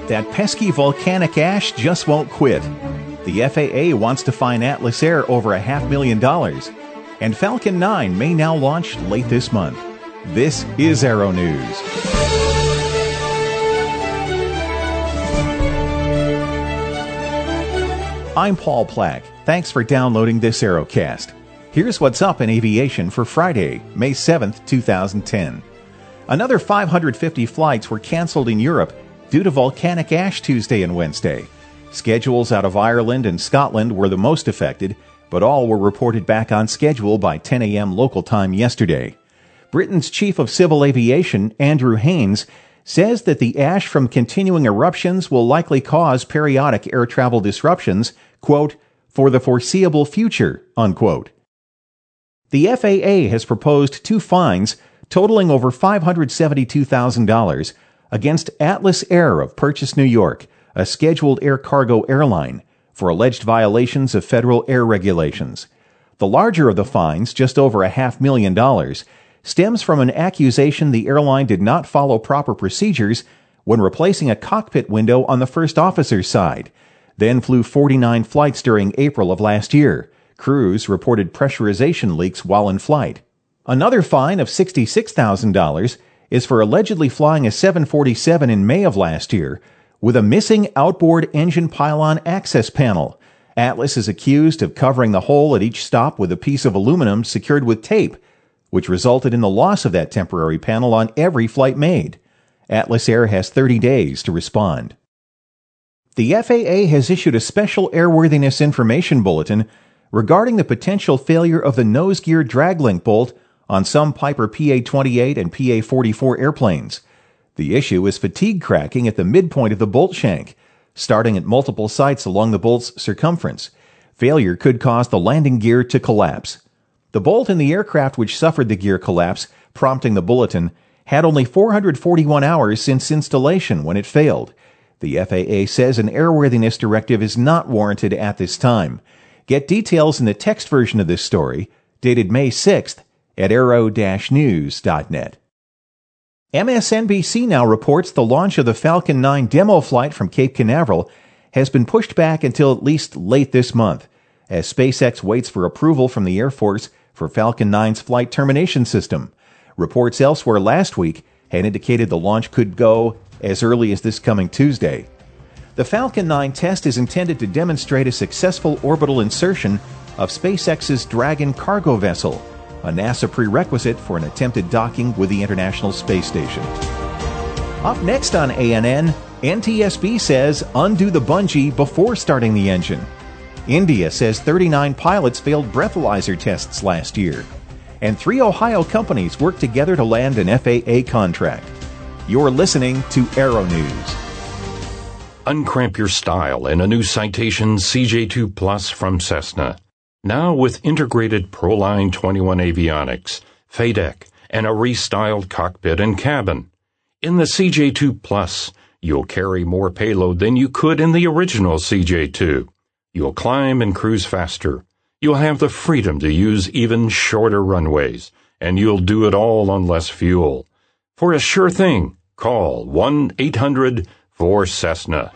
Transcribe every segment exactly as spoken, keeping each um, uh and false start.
That pesky volcanic ash just won't quit. The F A A wants to fine Atlas Air over a half million dollars. And Falcon nine may now launch late this month. This is Aero News. I'm Paul Plack. Thanks for downloading this Aerocast. Here's what's up in aviation for Friday, May seventh, two thousand ten. Another five hundred fifty flights were canceled in Europe due to volcanic ash Tuesday and Wednesday. Schedules out of Ireland and Scotland were the most affected, but all were reported back on schedule by ten a.m. local time yesterday. Britain's Chief of Civil Aviation, Andrew Haines, says that the ash from continuing eruptions will likely cause periodic air travel disruptions, quote, for the foreseeable future, unquote. The F A A has proposed two fines totaling over five hundred seventy-two thousand dollars against Atlas Air of Purchase, New York, a scheduled air cargo airline, for alleged violations of federal air regulations. The larger of the fines, just over a half million dollars, stems from an accusation the airline did not follow proper procedures when replacing a cockpit window on the first officer's side, then flew forty-nine flights during April of last year. Crews reported pressurization leaks while in flight. Another fine of sixty-six thousand dollars is for allegedly flying a seven forty-seven in May of last year with a missing outboard engine pylon access panel. Atlas is accused of covering the hole at each stop with a piece of aluminum secured with tape, which resulted in the loss of that temporary panel on every flight made. Atlas Air has thirty days to respond. The F A A has issued a special airworthiness information bulletin regarding the potential failure of the nose gear drag link bolt on some Piper P A twenty-eight and P A forty-four airplanes. The issue is fatigue cracking at the midpoint of the bolt shank, starting at multiple sites along the bolt's circumference. Failure could cause the landing gear to collapse. The bolt in the aircraft which suffered the gear collapse, prompting the bulletin, had only four hundred forty-one hours since installation when it failed. The F A A says an airworthiness directive is not warranted at this time. Get details in the text version of this story, dated May sixth, at aero dash news dot net. M S N B C now reports the launch of the Falcon nine demo flight from Cape Canaveral has been pushed back until at least late this month, as SpaceX waits for approval from the Air Force for Falcon nine's flight termination system. Reports elsewhere last week had indicated the launch could go as early as this coming Tuesday. The Falcon nine test is intended to demonstrate a successful orbital insertion of SpaceX's Dragon cargo vessel, a NASA prerequisite for an attempted docking with the International Space Station. Up next on A N N, N T S B says undo the bungee before starting the engine. India says thirty-nine pilots failed breathalyzer tests last year. And three Ohio companies work together to land an F A A contract. You're listening to Aero News. Uncramp your style in a new Citation C J two Plus from Cessna. Now with integrated Proline twenty-one avionics, F A D E C, and a restyled cockpit and cabin. In the C J two Plus, you'll carry more payload than you could in the original C J two. You'll climb and cruise faster. You'll have the freedom to use even shorter runways, and you'll do it all on less fuel. For a sure thing, call one eight hundred four Cessna.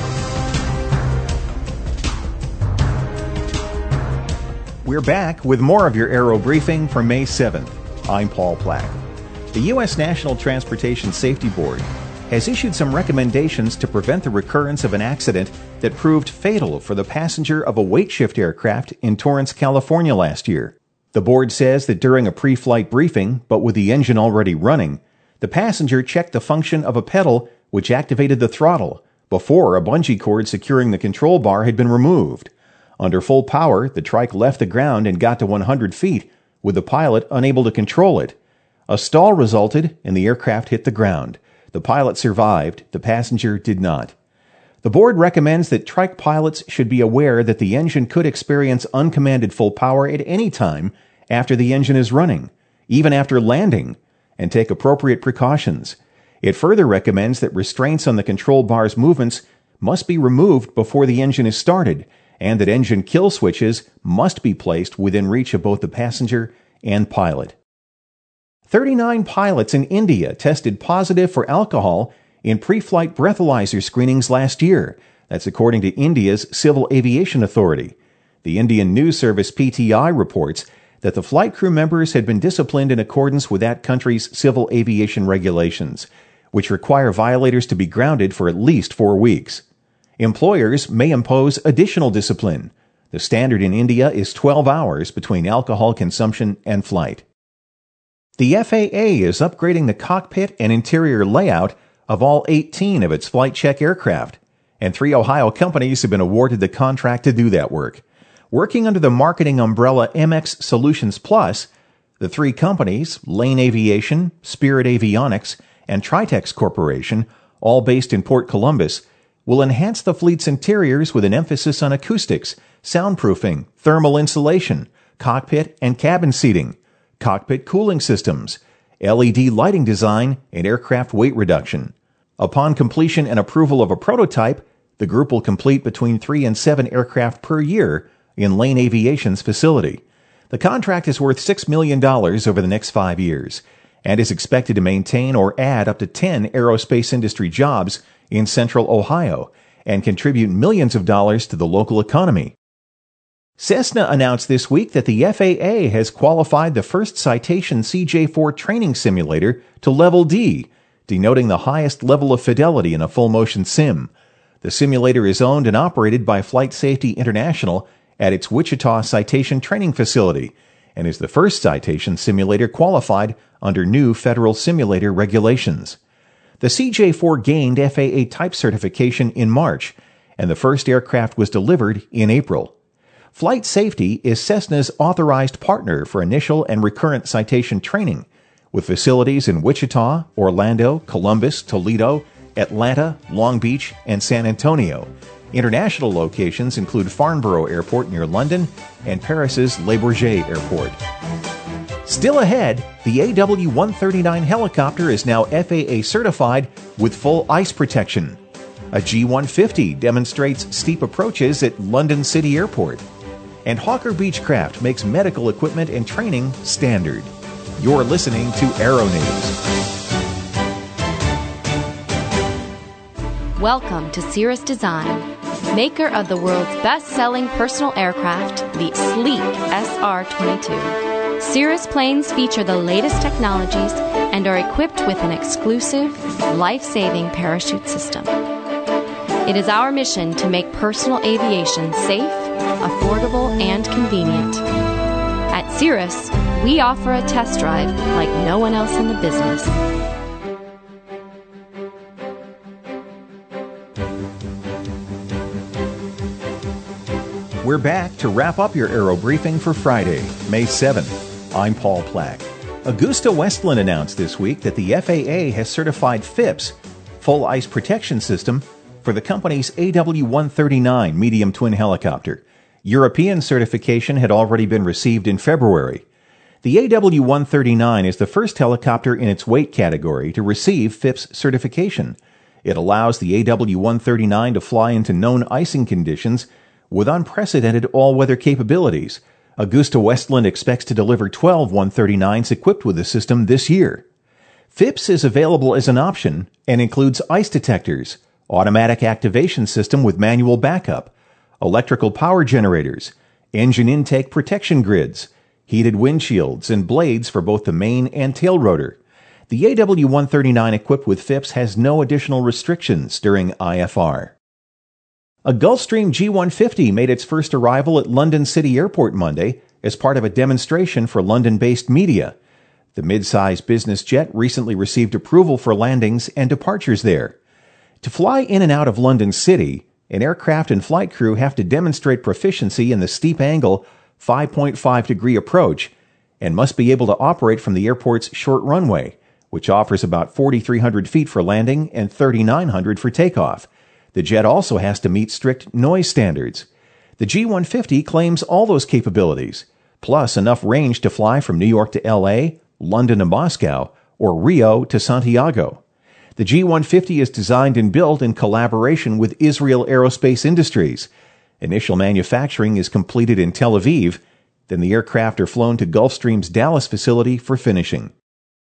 We're back with more of your Aero Briefing for May seventh. I'm Paul Plack. The U S National Transportation Safety Board has issued some recommendations to prevent the recurrence of an accident that proved fatal for the passenger of a weight shift aircraft in Torrance, California last year. The board says that during a pre-flight briefing, but with the engine already running, the passenger checked the function of a pedal which activated the throttle before a bungee cord securing the control bar had been removed. Under full power, the trike left the ground and got to one hundred feet, with the pilot unable to control it. A stall resulted, and the aircraft hit the ground. The pilot survived, the passenger did not. The board recommends that trike pilots should be aware that the engine could experience uncommanded full power at any time after the engine is running, even after landing, and take appropriate precautions. It further recommends that restraints on the control bar's movements must be removed before the engine is started, and that engine kill switches must be placed within reach of both the passenger and pilot. thirty-nine pilots in India tested positive for alcohol in pre-flight breathalyzer screenings last year. That's according to India's Civil Aviation Authority. The Indian news service P T I reports that the flight crew members had been disciplined in accordance with that country's civil aviation regulations, which require violators to be grounded for at least four weeks. Employers may impose additional discipline. The standard in India is twelve hours between alcohol consumption and flight. The F A A is upgrading the cockpit and interior layout of all eighteen of its flight check aircraft, and three Ohio companies have been awarded the contract to do that work. Working under the marketing umbrella M X Solutions Plus, the three companies, Lane Aviation, Spirit Avionics, and Tritex Corporation, all based in Port Columbus, will enhance the fleet's interiors with an emphasis on acoustics, soundproofing, thermal insulation, cockpit and cabin seating, cockpit cooling systems, L E D lighting design, and aircraft weight reduction. Upon completion and approval of a prototype, the group will complete between three and seven aircraft per year in Lane Aviation's facility. The contract is worth six million dollars over the next five years and is expected to maintain or add up to ten aerospace industry jobs in central Ohio and contribute millions of dollars to the local economy. Cessna announced this week that the F A A has qualified the first Citation C J four training simulator to Level D, denoting the highest level of fidelity in a full-motion sim. The simulator is owned and operated by Flight Safety International at its Wichita Citation Training Facility and is the first citation simulator qualified under new federal simulator regulations. The C J four gained F A A type certification in March, and the first aircraft was delivered in April. Flight Safety is Cessna's authorized partner for initial and recurrent citation training, with facilities in Wichita, Orlando, Columbus, Toledo, Atlanta, Long Beach, and San Antonio. International locations include Farnborough Airport near London and Paris's Le Bourget Airport. Still ahead, the A W one thirty-nine helicopter is now F A A certified with full ice protection. A G one fifty demonstrates steep approaches at London City Airport. And Hawker Beechcraft makes medical equipment and training standard. You're listening to Aero News. Welcome to Cirrus Design, maker of the world's best-selling personal aircraft, the sleek S R twenty-two. Cirrus planes feature the latest technologies and are equipped with an exclusive, life-saving parachute system. It is our mission to make personal aviation safe, affordable, and convenient. At Cirrus, we offer a test drive like no one else in the business. We're back to wrap up your Aero Briefing for Friday, May seventh. I'm Paul Plack. AgustaWestland announced this week that the F A A has certified FIPS, Full Ice Protection System, for the company's A W one thirty-nine medium twin helicopter. European certification had already been received in February. The A W one thirty-nine is the first helicopter in its weight category to receive FIPS certification. It allows the A W one thirty-nine to fly into known icing conditions with unprecedented all-weather capabilities. AgustaWestland expects to deliver twelve one thirty-nines equipped with the system this year. FIPS is available as an option and includes ice detectors, automatic activation system with manual backup, electrical power generators, engine intake protection grids, heated windshields, and blades for both the main and tail rotor. The A W one thirty-nine equipped with FIPS has no additional restrictions during I F R. A Gulfstream G one fifty made its first arrival at London City Airport Monday as part of a demonstration for London-based media. The mid-size business jet recently received approval for landings and departures there. To fly in and out of London City, an aircraft and flight crew have to demonstrate proficiency in the steep angle five point five degree approach and must be able to operate from the airport's short runway, which offers about forty-three hundred feet for landing and thirty-nine hundred for takeoff. The jet also has to meet strict noise standards. The G one fifty claims all those capabilities, plus enough range to fly from New York to L A, London to Moscow, or Rio to Santiago. The G one fifty is designed and built in collaboration with Israel Aerospace Industries. Initial manufacturing is completed in Tel Aviv, then the aircraft are flown to Gulfstream's Dallas facility for finishing.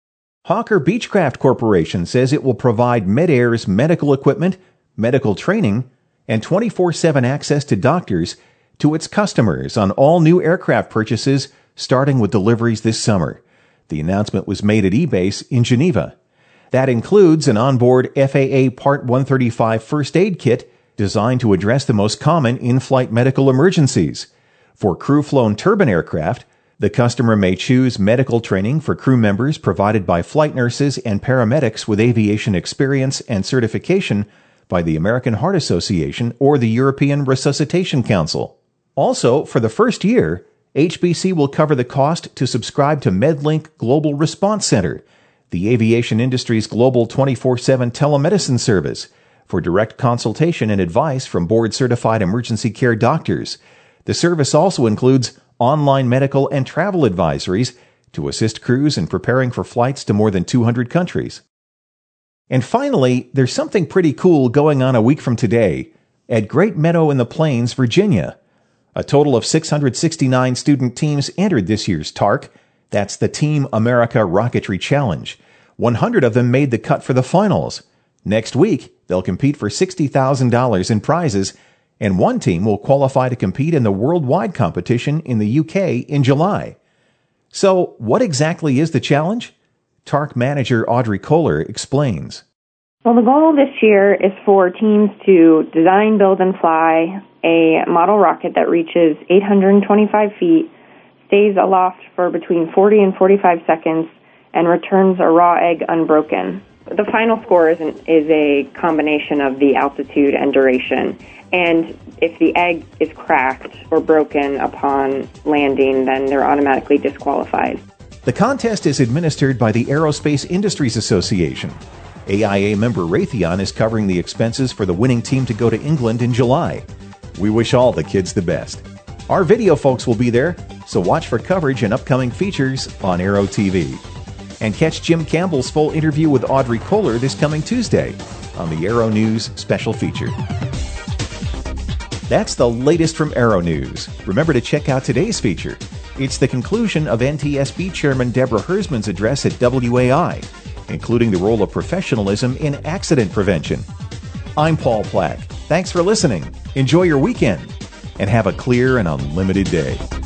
Hawker Beechcraft Corporation says it will provide MedAir's medical equipment, medical training, and twenty-four seven access to doctors to its customers on all new aircraft purchases starting with deliveries this summer. The announcement was made at eBase in Geneva. That includes an onboard F A A Part one thirty-five first aid kit designed to address the most common in-flight medical emergencies. For crew-flown turbine aircraft, the customer may choose medical training for crew members provided by flight nurses and paramedics with aviation experience and certification by the American Heart Association or the European Resuscitation Council. Also, for the first year, H B C will cover the cost to subscribe to MedLink Global Response Center, the aviation industry's global twenty-four seven telemedicine service, for direct consultation and advice from board-certified emergency care doctors. The service also includes online medical and travel advisories to assist crews in preparing for flights to more than two hundred countries. And finally, there's something pretty cool going on a week from today at Great Meadow in the Plains, Virginia. A total of six hundred sixty-nine student teams entered this year's T A R C. That's the Team America Rocketry Challenge. one hundred of them made the cut for the finals. Next week, they'll compete for sixty thousand dollars in prizes, and one team will qualify to compete in the worldwide competition in the U K in July. So, what exactly is the challenge? T A R C manager Audrey Kohler explains. Well, the goal this year is for teams to design, build, and fly a model rocket that reaches eight hundred twenty-five feet, stays aloft for between forty and forty-five seconds, and returns a raw egg unbroken. The final score is, an, is a combination of the altitude and duration. And if the egg is cracked or broken upon landing, then they're automatically disqualified. The contest is administered by the Aerospace Industries Association. A I A member Raytheon is covering the expenses for the winning team to go to England in July. We wish all the kids the best. Our video folks will be there, so watch for coverage and upcoming features on Aero T V. And catch Jim Campbell's full interview with Audrey Kohler this coming Tuesday on the Aero News special feature. That's the latest from Aero News. Remember to check out today's feature. It's the conclusion of N T S B Chairman Deborah Hersman's address at W A I, including the role of professionalism in accident prevention. I'm Paul Plack. Thanks for listening. Enjoy your weekend and have a clear and unlimited day.